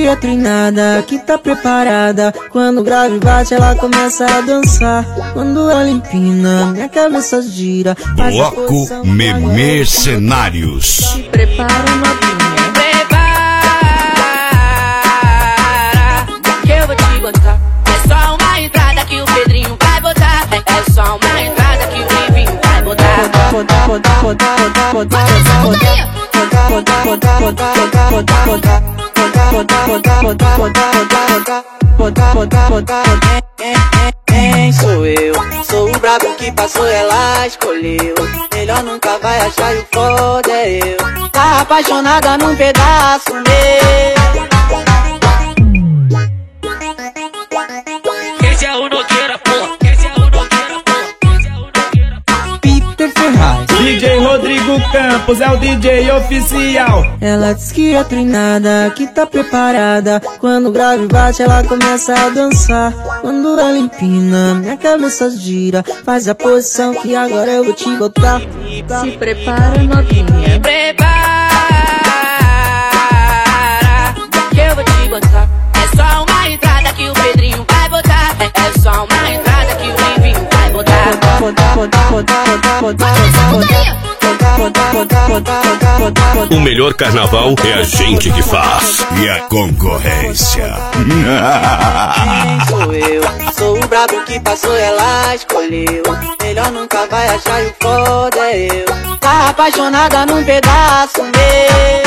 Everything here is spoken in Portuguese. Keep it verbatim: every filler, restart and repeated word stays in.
que é treinada, que tá preparada. Quando o grave bate, ela começa a dançar. Quando ela empina, minha cabeça gira. Bloco Meme Cenários. Se prepara, novinha. Prepara, que eu vou te botar. É só uma entrada que o Pedrinho vai botar. É, é só uma entrada que o Livinho vai botar. Botar, botar, botar, botar, botar, botar, botar, botar, botar, botar, botar, botar, botar, botar, botar, botar, botar, botar. Quem sou eu? Sou o brabo que passou, ela escolheu. Melhor nunca vai achar e o foda é eu. Tá apaixonada num pedaço meu. Esse é o Nogueira, porra. Esse é o Nogueira, porra. Esse é o Nogueira, porra. Peter Ferraz. D J Rodrigo Campos é o D J oficial. Ela diz que é treinada, que tá preparada. Quando o grave bate, ela começa a dançar. Quando ela empina, minha cabeça gira. Faz a posição que agora eu vou te botar. Se prepara, novinha. Prepara, que eu vou te botar. É só uma entrada que o Pedrinho vai botar. É, é só uma entrada que o Livinho vai botar. Botar, botar, botar, botar, botar, botar, botar, botar, botar, botar, botar. O melhor carnaval é a gente que faz. E a concorrência. Quem sou eu? Sou o brabo que passou, ela escolheu. Melhor nunca vai achar e o foda é eu. Tá apaixonada num pedaço meu.